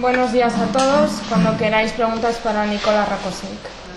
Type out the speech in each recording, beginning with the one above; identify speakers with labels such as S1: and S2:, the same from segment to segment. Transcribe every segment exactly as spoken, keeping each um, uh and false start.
S1: Buenos días a todos. Cuando queráis preguntas para Nicola Rakosik.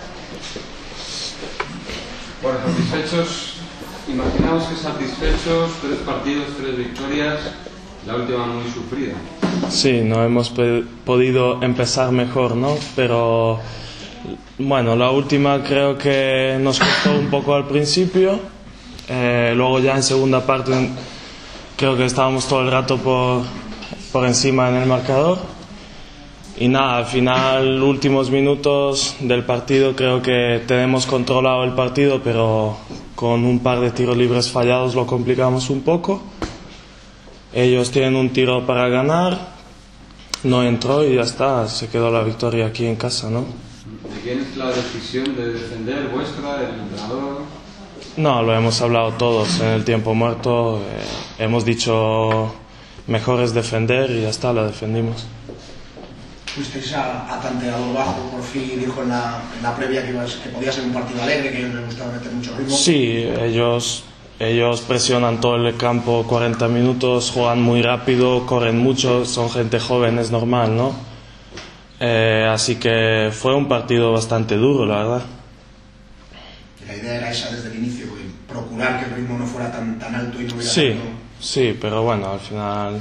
S2: Bueno, satisfechos, imaginamos que satisfechos, tres partidos, tres victorias, la última muy sufrida.
S3: Sí, no hemos podido empezar mejor, ¿no? Pero bueno, la última creo que nos costó un poco al principio, eh, luego ya en segunda parte creo que estábamos todo el rato por, por encima en el marcador. Y nada, al final, últimos minutos del partido, creo que tenemos controlado el partido, pero con un par de tiros libres fallados lo complicamos un poco. Ellos tienen un tiro para ganar, no entró y ya está, se quedó la victoria aquí en casa, ¿no?
S2: ¿De quién es la decisión de defender, vuestra, del entrenador?
S3: No, lo hemos hablado todos en el tiempo muerto, eh, hemos dicho mejor es defender y ya está, la defendimos.
S4: Fuisteis a, a tanteador bajo, por fin dijo en la, en la previa que, ibas, que podía ser un partido alegre, que a ellos les gustaba meter mucho ritmo.
S3: Sí, ellos, ellos presionan todo el campo cuarenta minutos, juegan muy rápido, corren mucho, son gente joven, es normal, ¿no? Eh, así que fue un partido bastante duro, la verdad.
S4: La idea era esa desde el inicio, procurar que el ritmo no fuera tan, tan alto y no hubiera
S3: Sí,
S4: tanto...
S3: sí, pero bueno, al final...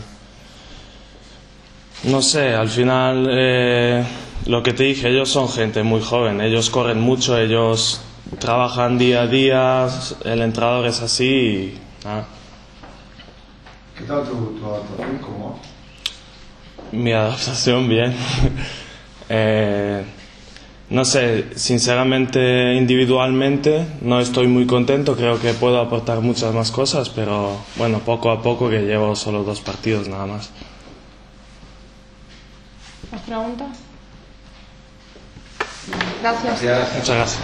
S3: No sé, al final eh, lo que te dije, ellos son gente muy joven, ellos corren mucho, ellos trabajan día a día, el entrenador es así y nada.
S5: ¿Qué tal tu, tu adaptación? ¿Cómo?
S3: Mi adaptación bien. eh, no sé, sinceramente individualmente no estoy muy contento, creo que puedo aportar muchas más cosas, pero bueno, poco a poco, que llevo solo dos partidos nada más.
S1: ¿Más preguntas? Gracias.
S2: Gracias.
S3: Muchas gracias.